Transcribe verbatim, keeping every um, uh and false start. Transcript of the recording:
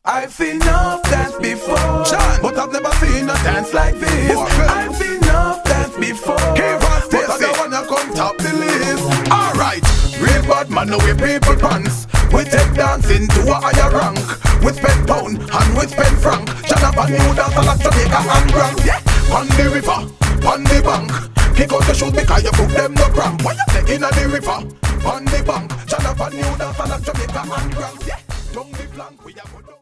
I've seen enough dance before, John. but I've never seen a dance like this. I've seen enough dance before, but I don't wanna come top the list. Alright, real bad man, no we people pants. We take dancing to a higher rank. We spend pound and we spend franc. Jonathan New dance a lot Jamaica and Grand. Yeah, on the river, on the bank. Kick out the shoes because you put them no cramp. Why you play in the river, on the bank. Jonathan New dance a lot Jamaica and Grand. Yeah, down the flank we a go down.